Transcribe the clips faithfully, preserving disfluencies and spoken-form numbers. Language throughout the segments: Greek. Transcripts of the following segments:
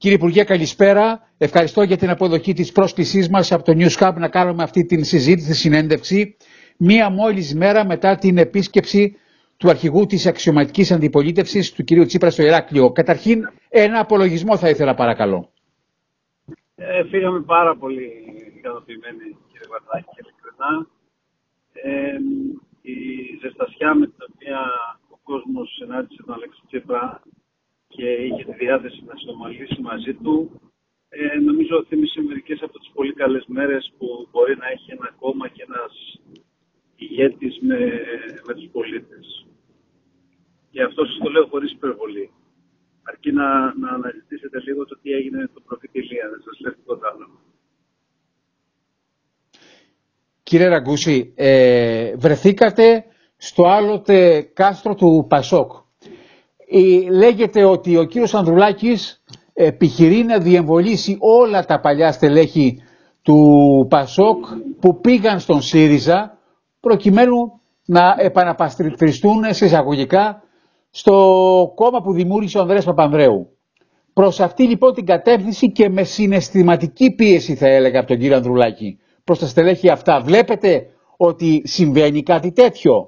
Κύριε Υπουργέ, καλησπέρα. Ευχαριστώ για την αποδοχή της πρόσκλησής μας από το News Hub να κάνουμε αυτή την συζήτηση, τη συνέντευξη, μία μόλις μέρα μετά την επίσκεψη του αρχηγού της αξιωματικής αντιπολίτευσης, του κυρίου Τσίπρα, στο Ηράκλειο. Καταρχήν, ένα απολογισμό θα ήθελα, παρακαλώ. Ε, φύγαμε πάρα πολύ ικανοποιημένοι, κύριε Βαρδάκη, ειλικρινά. Ε, η ζεστασιά με την οποία ο κόσμος συνάντησε τον Αλέξη Τσίπρα και είχε τη διάθεση να συνομιλήσει μαζί του, ε, νομίζω θύμισε μερικές από τις πολύ καλές μέρες που μπορεί να έχει ένα κόμμα και ένας ηγέτης με, με τους πολίτες. Και αυτό σας το λέω χωρίς υπερβολή. Αρκεί να, να αναζητήσετε λίγο το τι έγινε με τον προφήτη Ηλία, δεν σας λέω τίποτα άλλο. Κύριε Ραγκούση, ε, βρεθήκατε στο άλλοτε κάστρο του Πασόκ. Ε, λέγεται ότι ο κύριος Ανδρουλάκης επιχειρεί να διεμβολήσει όλα τα παλιά στελέχη του Πασόκ που πήγαν στον ΣΥΡΙΖΑ προκειμένου να επαναπαστριστούν σε εισαγωγικά στο κόμμα που δημιούργησε ο Ανδρέας Παπανδρέου. Προς αυτή λοιπόν την κατεύθυνση και με συναισθηματική πίεση, θα έλεγα, από τον κύριο Ανδρουλάκη προς τα στελέχη αυτά, βλέπετε ότι συμβαίνει κάτι τέτοιο?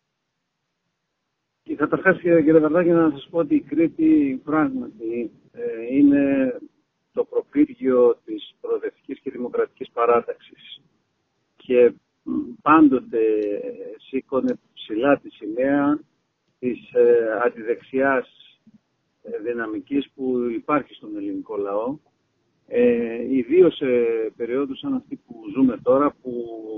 Καταρχάς, κύριε Βαρδάκη, να σας πω ότι η Κρήτη πράγματι ε, είναι το προπύργιο της προοδευτικής και δημοκρατικής παράταξης και πάντοτε σήκωνε ψηλά τη σημαία της ε, αντιδεξιάς ε, δυναμικής που υπάρχει στον ελληνικό λαό, ε, ιδίως σε περιόδους σαν αυτή που ζούμε τώρα, που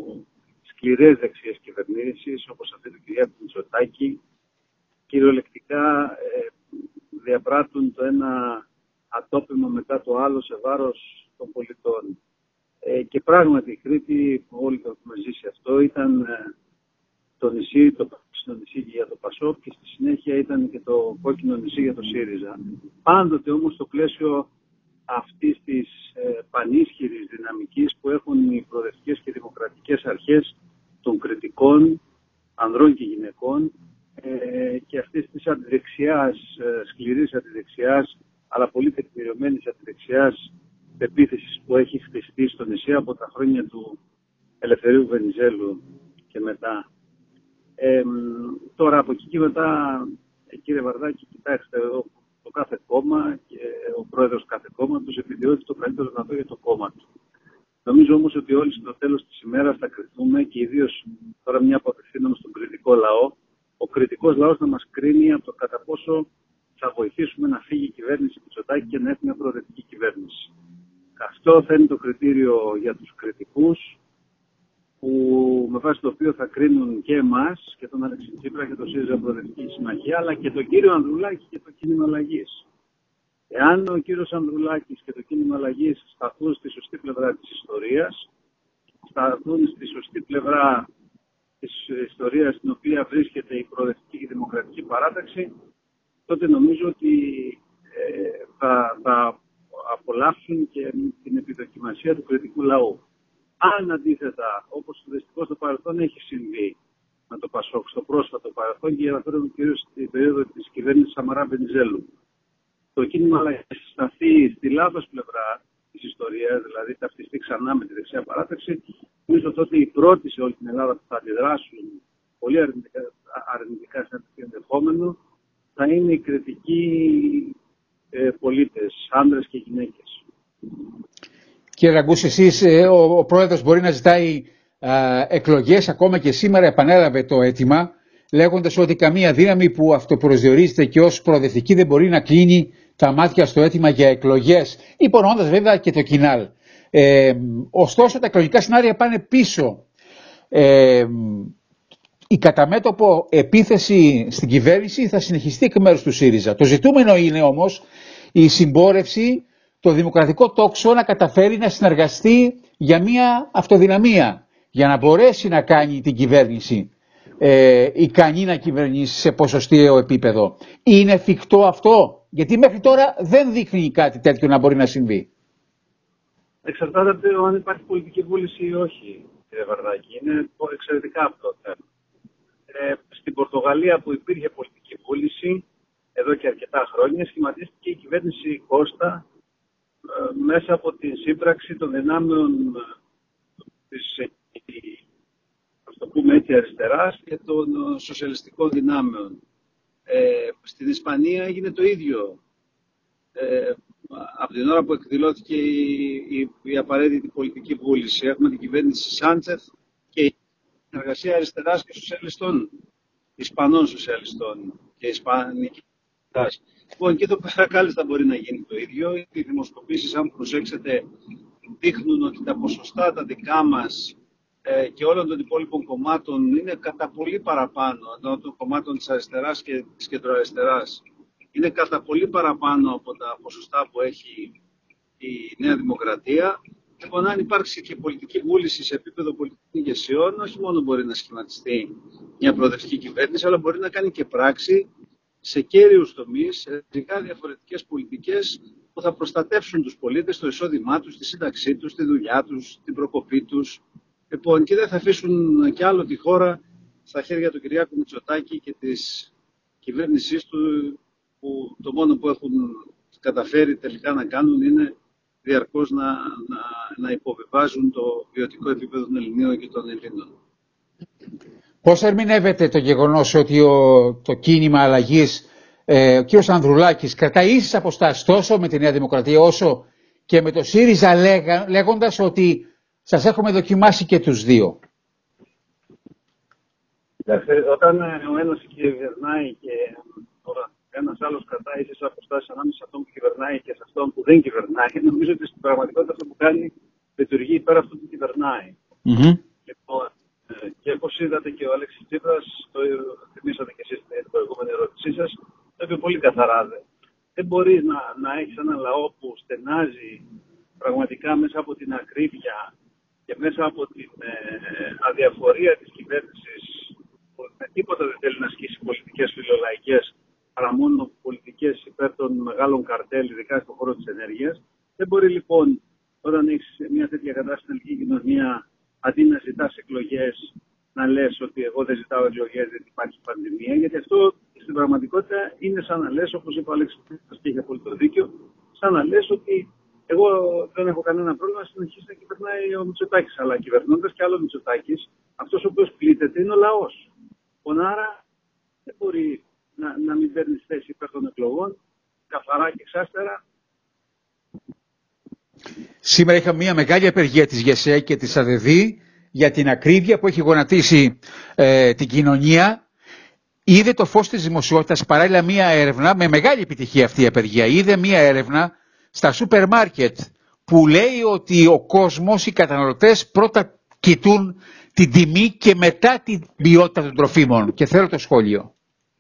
σκληρές δεξιές κυβερνήσεις όπως αυτή του κυρία Μητσοτάκη κυριολεκτικά ε, διαπράττουν το ένα ατόπιμα μετά το άλλο σε βάρος των πολιτών. Ε, και πράγματι η Κρήτη, όλοι το έχουμε ζήσει αυτό, ήταν ε, το νησί, το πράσινο νησί για το Πασόκ και στη συνέχεια ήταν και το κόκκινο νησί για το ΣΥΡΙΖΑ. Πάντοτε όμως στο πλαίσιο αυτής της ε, πανίσχυρης δυναμικής που έχουν οι προοδευτικές και δημοκρατικές αρχές των κριτικών, ανδρών και γυναικών, ε, και αυτής της αντιδεξιάς, ε, σκληρής αντιδεξιάς, αλλά πολύ τεκμηριωμένης αντιδεξιάς πεποίθησης που έχει χτιστεί στο νησί από τα χρόνια του Ελευθερίου Βενιζέλου και μετά. Ε, τώρα από εκεί και μετά, κύριε Βαρδάκη, κοιτάξτε, το κάθε κόμμα και ο πρόεδρος κάθε κόμματος επιδιώκει το καλύτερο δυνατό για το κόμμα του. Νομίζω όμως ότι όλοι στο τέλος της ημέρας θα κριθούμε, και ιδίως τώρα μια που απευθύνομαι στον κριτικό λαό, ο κριτικός λαός να μας κρίνει από το κατά πόσο θα βοηθήσουμε να φύγει η κυβέρνηση Μητσοτάκη και να έχουμε μια προοδευτική κυβέρνηση. Αυτό θα είναι το κριτήριο για τους κριτικούς, που με βάση το οποίο θα κρίνουν και εμάς και τον Αλέξη Τσίπρα και το ΣΥΡΙΖΑ Προοδευτική Συμμαχία, αλλά και τον κύριο Ανδρουλάκη και το κίνημα αλλαγής. Εάν ο κύριος Ανδρουλάκης και το κίνημα αλλαγής σταθούν στη σωστή πλευρά της ιστορίας, σταθούν στη σωστή πλευρά της ιστορίας στην οποία βρίσκεται η προοδευτική και δημοκρατική παράταξη, τότε νομίζω ότι ε, θα, θα απολαύσουν και την επιδοκιμασία του κριτικού λαού. Αν αντίθετα, όπως δυστυχώς στο παρελθόν έχει συμβεί με το Πασόκ, στο πρόσφατο παρελθόν, και αναφέρομαι κυρίως στην περίοδο της κυβέρνησης Σαμαρά Βενιζέλου, το κίνημα αλλαγής σταθεί στη λάθος πλευρά της ιστορίας, δηλαδή ταυτιστεί ξανά με τη δεξιά παράταξη, νομίζω τότε οι πρώτοι σε όλη την Ελλάδα που θα αντιδράσουν πολύ αρνητικά, αρνητικά σε ένα τέτοιο ενδεχόμενο θα είναι οι κριτικοί ε, πολίτες, άντρες και γυναίκες. Κύριε Ραγκούση, εσείς, ο, ο πρόεδρος μπορεί να ζητάει α, εκλογές, ακόμα και σήμερα επανέλαβε το αίτημα, λέγοντας ότι καμία δύναμη που αυτοπροσδιορίζεται και ως προοδευτική δεν μπορεί να κλείνει τα μάτια στο αίτημα για εκλογές, υπονοώντας βέβαια και το κοινάλ. Ε, ωστόσο τα εκλογικά σενάρια πάνε πίσω. Ε, η καταμέτωπο επίθεση στην κυβέρνηση θα συνεχιστεί εκ μέρους του ΣΥΡΙΖΑ. Το ζητούμενο είναι όμως η συμπόρευση, το δημοκρατικό τόξο να καταφέρει να συνεργαστεί για μια αυτοδυναμία, για να μπορέσει να κάνει την κυβέρνηση ε, ικανή να κυβερνήσει σε ποσοστιαίο επίπεδο. Είναι εφικτό αυτό? Γιατί μέχρι τώρα δεν δείχνει κάτι τέτοιο να μπορεί να συμβεί. Εξαρτάται από το αν υπάρχει πολιτική βούληση ή όχι, κύριε Βαρδάκη. Είναι εξαιρετικά αυτό το θέμα. Ε, στην Πορτογαλία που υπήρχε πολιτική βούληση εδώ και αρκετά χρόνια, σχηματίστηκε η κυβέρνηση Κώστα μέσα από τη σύμπραξη των δυνάμεων της, ας το πούμε έτσι, αριστεράς και των σοσιαλιστικών δυνάμεων. Ε, στην Ισπανία έγινε το ίδιο. Ε, από την ώρα που εκδηλώθηκε η, η, η απαραίτητη πολιτική βούληση, έχουμε την κυβέρνηση Σάντσεθ και η συνεργασία αριστεράς και σοσιαλιστών, Ισπανών σοσιαλιστών και Ισπανικής. Λοιπόν, και εδώ πέρα κάλλιστα μπορεί να γίνει το ίδιο. Οι δημοσκοπήσεις, αν προσέξετε, δείχνουν ότι τα ποσοστά τα δικά μας ε, και όλων των υπόλοιπων κομμάτων είναι κατά πολύ παραπάνω, των κομμάτων της αριστεράς και της κεντροαριστεράς, είναι κατά πολύ παραπάνω από τα ποσοστά που έχει η Νέα Δημοκρατία. Λοιπόν, αν υπάρξει και πολιτική βούληση σε επίπεδο πολιτικών ηγεσιών, όχι μόνο μπορεί να σχηματιστεί μια προοδευτική κυβέρνηση, αλλά μπορεί να κάνει και πράξη σε κέριους τομείς, σε διαφορετικές πολιτικές που θα προστατεύσουν τους πολίτες, το εισόδημά τους, τη σύνταξή τους, τη δουλειά τους, την προκοπή τους. Λοιπόν, και δεν θα αφήσουν κι άλλο τη χώρα στα χέρια του Κυριάκου Μητσοτάκη και της κυβέρνησής του, που το μόνο που έχουν καταφέρει τελικά να κάνουν είναι διαρκώς να, να, να υποβιβάζουν το βιωτικό επίπεδο των Ελληνίων και των Ελλήνων. Πώς ερμηνεύεται το γεγονός ότι ο, το κίνημα αλλαγής, ε, ο κ. Ανδρουλάκης κρατάει ίσες αποστάσεις τόσο με τη Νέα Δημοκρατία όσο και με το ΣΥΡΙΖΑ, λέγα, λέγοντας ότι σας έχουμε δοκιμάσει και τους δύο? Όταν ο ένας κυβερνάει και ένας άλλος κρατάει ίσες αποστάσεις ανάμεσα σε αυτόν που κυβερνάει και σε αυτόν που δεν κυβερνάει, νομίζω ότι στην πραγματικότητα αυτό που κάνει λειτουργεί υπέρ αυτού που κυβερνάει. Mm-hmm. Λοιπόν, και όπως είδατε και ο Αλέξης Τσίπρας, το θυμήσατε και εσείς στην προηγούμενη ερώτησή σας, το είπε πολύ καθαρά. Δεν μπορείς να, να έχεις έναν λαό που στενάζει πραγματικά μέσα από την ακρίβεια και μέσα από την ε, αδιαφορία της κυβέρνησης, που με τίποτα δεν θέλει να ασκήσει πολιτικές φιλολαϊκές, παρά μόνο πολιτικές υπέρ των μεγάλων καρτέλ, ειδικά στον χώρο της ενέργειας. Δεν μπορεί λοιπόν, όταν έχεις μια τέτοια κατάσταση στην ελληνική κοινωνία, αντί να ζητάς εκλογές, να λες ότι εγώ δεν ζητάω εκλογές, δεν υπάρχει πανδημία, γιατί αυτό στην πραγματικότητα είναι σαν να λες, όπως είπε ο Αλέξης και είχε πολύ το δίκιο, σαν να λες ότι εγώ δεν έχω κανένα πρόβλημα να συνεχίσει να κυβερνάει ο Μητσοτάκης, αλλά κυβερνώντας και άλλο Μητσοτάκης, αυτός ο οποίος πλήττεται είναι ο λαός. Άρα δεν μπορεί να, να μην παίρνει θέση υπέρ των εκλογών, καθαρά και εξάστερα. Σήμερα είχαμε μια μεγάλη απεργία της ΓΕΣΕ και της ΑΔΕΔΗ για την ακρίβεια που έχει γονατίσει ε, την κοινωνία. Είδε το φως της δημοσιότητας παράλληλα μια έρευνα, με μεγάλη επιτυχία αυτή η απεργία, είδε μια έρευνα στα σούπερ μάρκετ που λέει ότι ο κόσμος, οι καταναλωτές πρώτα κοιτούν την τιμή και μετά την ποιότητα των τροφίμων. Και θέλω το σχόλιο.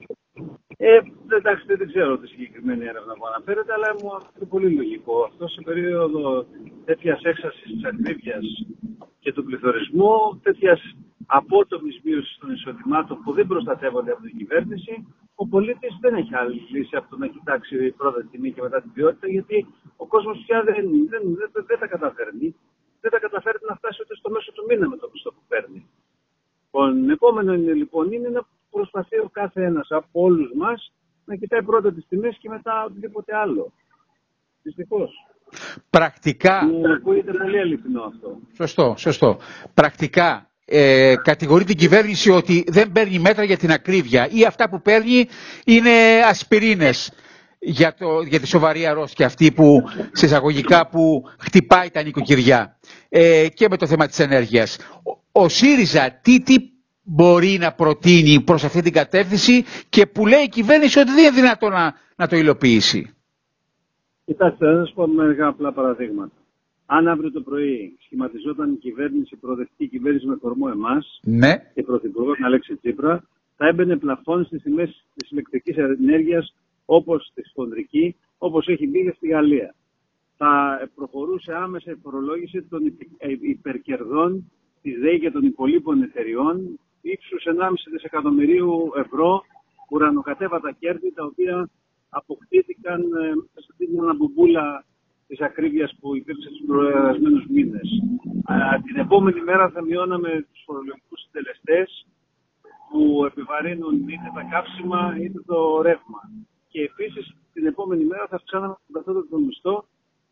Ε, εντάξει, δεν ξέρω τη συγκεκριμένη έρευνα που αναφέρεται, αλλά μου αυτό πολύ λογικό. Αυτό σε περίοδο τέτοιας έξασης της ακρίβειας και του πληθωρισμού, τέτοιας απότομης μείωσης των εισοδημάτων που δεν προστατεύονται από την κυβέρνηση, ο πολίτης δεν έχει άλλη λύση από το να κοιτάξει πρώτα την τιμή και μετά την ποιότητα, γιατί ο κόσμος πια δεν, δεν, δεν, δεν τα καταφέρνει. Δεν τα καταφέρνει να φτάσει ούτε στο μέσο του μήνα με το πιστό που παίρνει. Το επόμενο είναι λοιπόν είναι να προσπαθεί ο κάθε ένας από όλους μας να κοιτάει πρώτα τις τιμές και μετά οτιδήποτε άλλο. Δυστυχώς. Πρακτικά. Μου ακούγεται πολύ αληθινό αυτό. Σωστό, σωστό. Πρακτικά ε, κατηγορεί την κυβέρνηση ότι δεν παίρνει μέτρα για την ακρίβεια ή αυτά που παίρνει είναι ασπιρίνες για, το, για τη σοβαρή αρρώστια αυτή που σε εισαγωγικά που χτυπάει τα νοικοκυριά ε, και με το θέμα της ενέργειας. Ο, ο ΣΥΡΙΖΑ τι, τι μπορεί να προτείνει προς αυτή την κατεύθυνση και που λέει η κυβέρνηση ότι δεν είναι δυνατό να, να το υλοποιήσει? Κοιτάξτε, θα σας πω μερικά απλά παραδείγματα. Αν αύριο το πρωί σχηματιζόταν η κυβέρνηση, η προοδευτική κυβέρνηση με κορμό εμάς, ναι, και πρωθυπουργό τον Αλέξη Τσίπρα, θα έμπαινε πλαφόν στις τιμές της ηλεκτρικής ενέργειας, όπως στη χονδρική, όπως έχει μπει και στη Γαλλία. Θα προχωρούσε άμεσα η φορολόγηση των υπερκερδών της ΔΕΗ και των υπολείπων εταιριών, ύψους ενάμιση δισεκατομμυρίου ευρώ, ουρανοκατέβατα κέρδη, τα οποία αποκτήθηκαν σε αυτή την αναμπομπούλα της ακρίβειας που υπήρξε στους προερασμένους μήνες. Α, την επόμενη μέρα θα μειώναμε τους φορολογικούς συντελεστές που επιβαρύνουν είτε τα καύσιμα είτε το ρεύμα. Και επίσης την επόμενη μέρα θα αυξάναμε την καθότητα των μισθό, ε,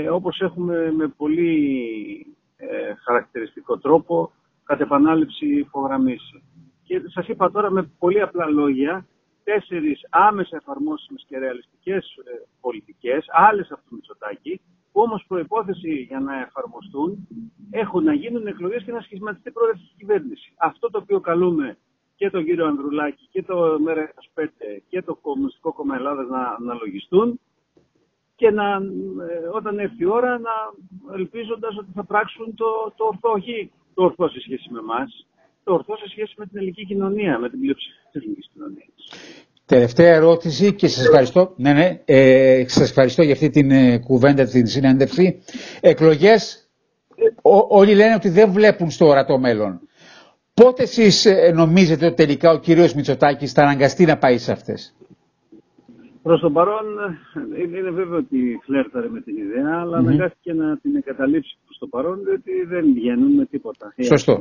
ε, όπως έχουμε με πολύ ε, χαρακτηριστικό τρόπο κατ' επανάληψη υπογραμμίσει. Και σας είπα τώρα με πολύ απλά λόγια τέσσερις άμεσα εφαρμόσιμες και ρεαλιστικές ε, πολιτικές, άλλες από το Μητσοτάκη, που όμως προϋπόθεση για να εφαρμοστούν έχουν να γίνουν εκλογές και να σχηματιστεί προοδευτική κυβέρνηση. Αυτό το οποίο καλούμε και τον κύριο Ανδρουλάκη και το ΜΕΡΑ πέντε και το Κομμουνιστικό Κόμμα Ελλάδας να, να λογιστούν και να, ε, όταν έρθει η ώρα να ελπίζοντας ότι θα πράξουν το, το ορθό, όχι το ορθό σε σχέση με εμάς, το ορθό σε σχέση με την ελληνική κοινωνία, με την πλειοψηφία της ελληνικής κοινωνίας. Τελευταία ερώτηση και σας ευχαριστώ. Ναι, ναι, ε, σας ευχαριστώ για αυτή την ε, κουβέντα, την συνέντευξη. Εκλογές, ό, όλοι λένε ότι δεν βλέπουν στο ορατό μέλλον. Πότε εσείς ε, νομίζετε ότι τελικά ο κύριος Μητσοτάκης θα αναγκαστεί να πάει σε αυτές? Προς το παρόν είναι, είναι βέβαιο ότι φλέρταρε με την ιδέα, αλλά mm-hmm. αναγκάστηκε να την εγκαταλείψει προς το παρόν, διότι δεν βγαίνουν με τίποτα. Σωστό.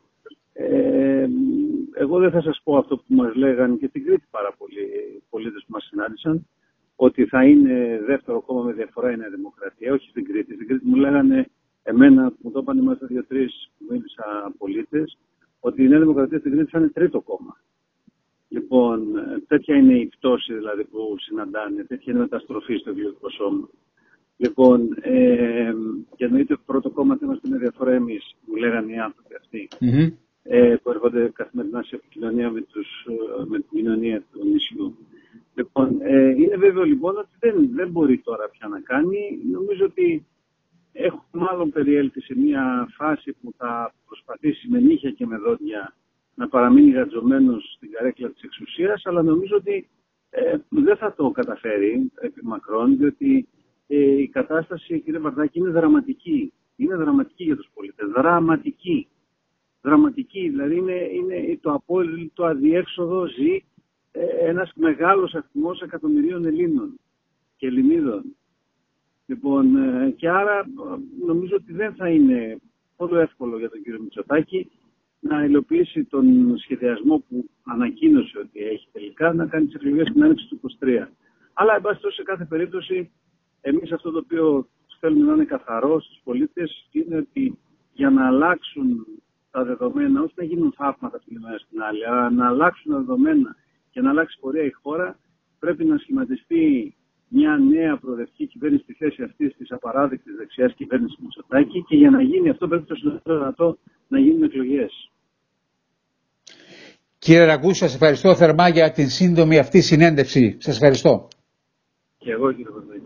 Ε, εγώ δεν θα σας πω αυτό που μας λέγανε και στην Κρήτη πάρα πολλοί πολίτες που μας συνάντησαν, ότι θα είναι δεύτερο κόμμα με διαφορά η Νέα Δημοκρατία. Όχι στην Κρήτη. Στην Κρήτη μου λέγανε, εμένα, μου το είπαν είμαστε δύο-τρεις που μίλησα πολίτες, ότι η Νέα Δημοκρατία στην Κρήτη θα είναι τρίτο κόμμα. Λοιπόν, τέτοια είναι η πτώση δηλαδή που συναντάνε, τέτοια είναι η μεταστροφή στο βιωτικό σώμα. Λοιπόν, ε, και εννοείται πρώτο κόμμα θα είμαστε με διαφορά εμείς, μου λέγανε οι άνθρωποι αυτοί. Mm-hmm. Ε, που έρχονται καθημερινά σε επικοινωνία με, τους, με την κοινωνία του νησιού. Λοιπόν, ε, είναι βέβαιο λοιπόν ότι δεν, δεν μπορεί τώρα πια να κάνει. Νομίζω ότι έχουμε μάλλον περιέλθει σε μια φάση που θα προσπαθήσει με νύχια και με δόντια να παραμείνει γατζωμένος στην καρέκλα της εξουσίας, αλλά νομίζω ότι ε, δεν θα το καταφέρει επί μακρόν, διότι ε, η κατάσταση, κύριε Βαρδάκη, είναι δραματική. Είναι δραματική για τους πολίτες. Δραματική. Δραματική, δηλαδή είναι, είναι το απόλυτο αδιέξοδο ζει ε, ένας μεγάλος αριθμός εκατομμυρίων Ελλήνων και Ελληνίδων. Λοιπόν, ε, και άρα νομίζω ότι δεν θα είναι πολύ εύκολο για τον κύριο Μητσοτάκη να υλοποιήσει τον σχεδιασμό που ανακοίνωσε ότι έχει τελικά να κάνει τις εκλογές στην άνοιξη του είκοσι τρία. Αλλά, εν πάση τόσο, σε κάθε περίπτωση, εμείς αυτό το οποίο θέλουμε να είναι καθαρό στους πολίτες είναι ότι για να αλλάξουν τα δεδομένα, όχι να γίνουν θαύματα από τη μια στην άλλη, αλλά να αλλάξουν τα δεδομένα και να αλλάξει πορεία η χώρα, πρέπει να σχηματιστεί μια νέα προοδευτική κυβέρνηση στη θέση αυτή τη απαράδεκτης δεξιάς κυβέρνησης Μητσοτάκη και για να γίνει αυτό πρέπει το συντομότερο δυνατό να γίνουν εκλογές. Κύριε Ραγκούση, σας ευχαριστώ θερμά για την σύντομη αυτή συνέντευξη. Σας ευχαριστώ. Και εγώ, κύριε Βαρδάκη.